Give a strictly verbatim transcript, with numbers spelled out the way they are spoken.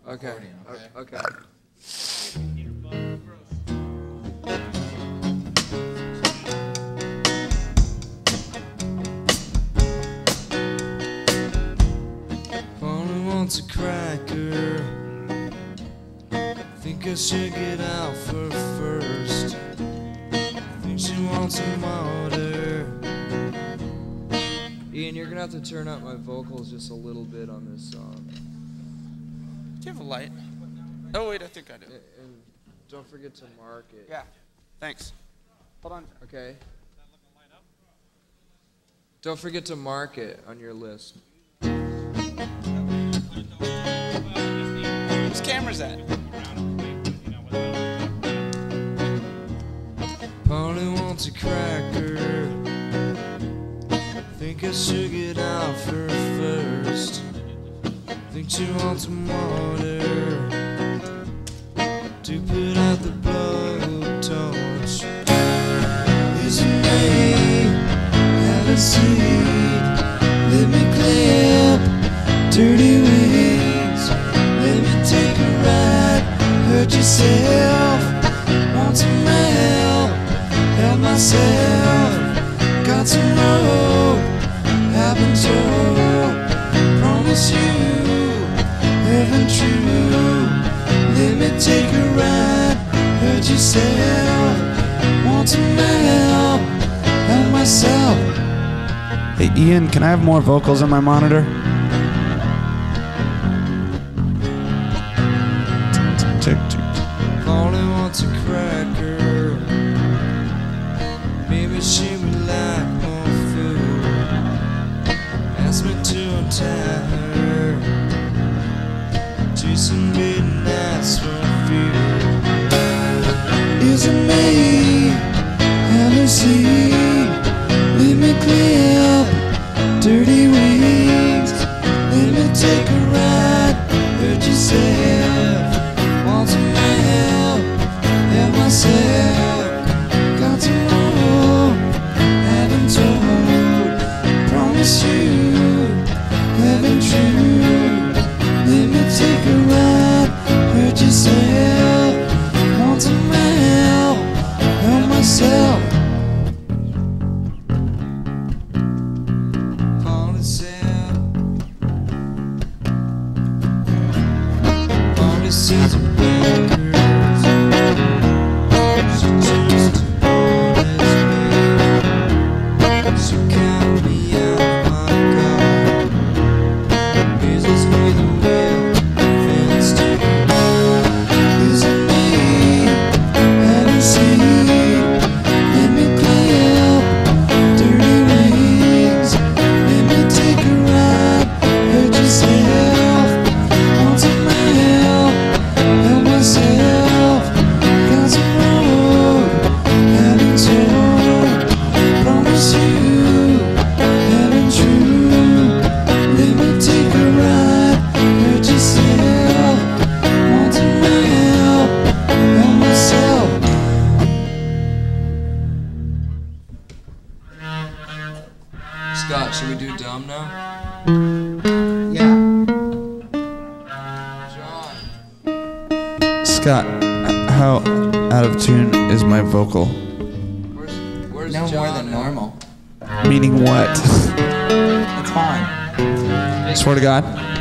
Okay. accordion, okay? Okay. Only wants a cracker. Think I should get out for first. Think she wants some water. Ian, you're gonna have to turn up my vocals just a little bit on this song. Do you have a light? Oh wait, I think I do. And, and don't forget to mark it. Yeah. Thanks. Hold on. Okay. Don't forget to mark it on your list. Whose camera's that? Polly wants a cracker. Think I should get out for first. Think she wants some water to put out the blowtorch. Isn't me out of seat? Let me clip dirty wings. Let me take a ride. Hurt yourself. Want some help? Help myself. Got some rope. I've been told. Promise you. Heaven true. Let me take a ride. Hurt yourself. Want some help. Help myself. Hey Ian, can I have more vocals on my monitor? Tick, tick, tick. Polly wants a cracker. Maybe she would like more food. Ask me to untie her. Do some midnights for a few. Isn't me Lucy? Let me clip dirty wings. Let me take a ride. Hurt yourself. Want some help? Help myself. Got some more. Haven't told. Promise you. Haven't true. Let me take a ride. Hurt yourself. Want some help? Help myself. Polly said. Polly says it backwards. She chose to promise me. She count me out my guard. Business with a will, fenced in. Isn't me, haven't seen. Let me clip dirty wings. Let me take a ride. Hurt yourself. Want some help? Help myself. Got some road. Haven't told. Promise you. Haven't true. Let me take a ride. Hurt yourself. Want some help? Help myself. Scott, should we do dumb now? Yeah. John. Scott, how out of tune is my vocal? Where's, where's No John more than at? normal. Meaning what? It's fine. Swear to God.